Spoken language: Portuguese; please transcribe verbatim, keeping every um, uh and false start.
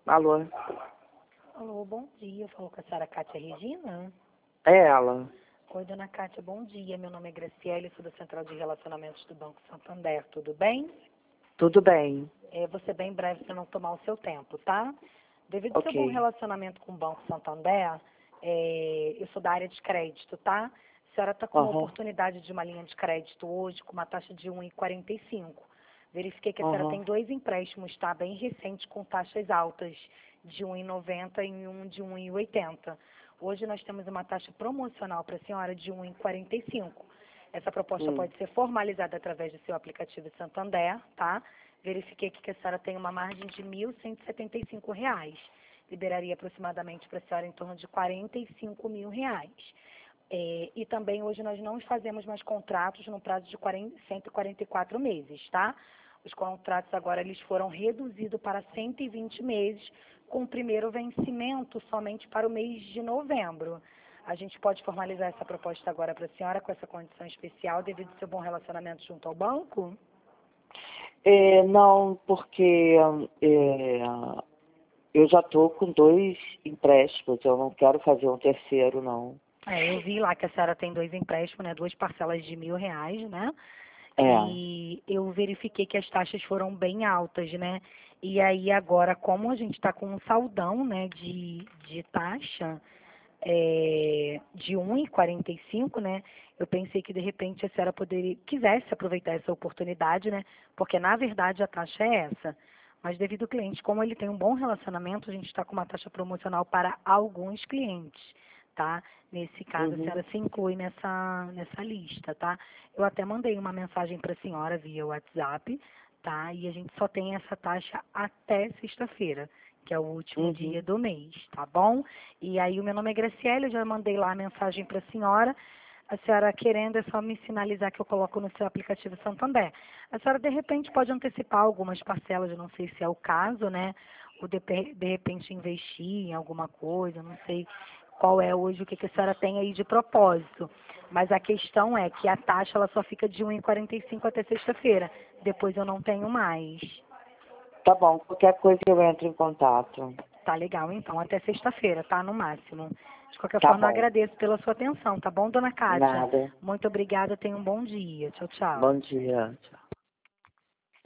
Alô? Alô, bom dia. Falou com a senhora Cátia Regina? É ela. Oi, dona Cátia, bom dia. Meu nome é Graciele, sou da Central de Relacionamentos do Banco Santander. Tudo bem? Tudo bem. É, vou ser bem breve para não tomar o seu tempo, tá? Devido ao seu bom Ok. relacionamento com o Banco Santander, é, eu sou da área de crédito, tá? A senhora está com uma Aham. oportunidade de uma linha de crédito hoje com uma taxa de um vírgula quarenta e cinco. Verifiquei que a senhora Aham. tem dois empréstimos, tá? Bem recentes, com taxas altas, de um vírgula noventa e um de um vírgula oitenta. Hoje nós temos uma taxa promocional para a senhora de um vírgula quarenta e cinco. Essa proposta Hum. pode ser formalizada através do seu aplicativo Santander, tá? Verifiquei aqui que a senhora tem uma margem de mil cento e setenta e cinco reais. Liberaria aproximadamente para a senhora em torno de quarenta e cinco mil reais. É, e também hoje nós não fazemos mais contratos no prazo de quarenta, cento e quarenta e quatro meses, tá? Os contratos agora eles foram reduzidos para cento e vinte meses, com o primeiro vencimento somente para o mês de novembro. A gente pode formalizar essa proposta agora para a senhora com essa condição especial devido ao seu bom relacionamento junto ao banco? É, não, porque é, eu já estou com dois empréstimos, eu não quero fazer um terceiro, não. É, eu vi lá que a senhora tem dois empréstimos, né? Duas parcelas de mil reais, né? É. E eu verifiquei que as taxas foram bem altas, né? E aí agora, como a gente está com um saldão, né, de, de taxa é, de um vírgula quarenta e cinco, né? Eu pensei que de repente a senhora poderia, quisesse aproveitar essa oportunidade, né? Porque na verdade a taxa é essa. Mas devido ao cliente, como ele tem um bom relacionamento, a gente está com uma taxa promocional para alguns clientes, tá? Nesse caso, a Uhum. senhora se inclui nessa, nessa lista, tá? Eu até mandei uma mensagem para a senhora via WhatsApp, tá? E a gente só tem essa taxa até sexta-feira, que é o último dia Uhum. do mês, tá bom? E aí o meu nome é Graciela, eu já mandei lá a mensagem para a senhora. A senhora querendo é só me sinalizar que eu coloco no seu aplicativo Santander. A senhora de repente pode antecipar algumas parcelas, eu não sei se é o caso, né? Ou de, de repente investir em alguma coisa, não sei qual é hoje o que, que a senhora tem aí de propósito. Mas a questão é que a taxa ela só fica de um vírgula quarenta e cinco até sexta-feira. Depois eu não tenho mais. Tá bom, qualquer coisa eu entro em contato. Tá legal, então, até sexta-feira, tá? No máximo. De qualquer Tá forma, eu bom. agradeço pela sua atenção, tá bom, dona Kátia? Nada. Muito obrigada, tenha um bom dia. Tchau, tchau. Bom dia. Tchau.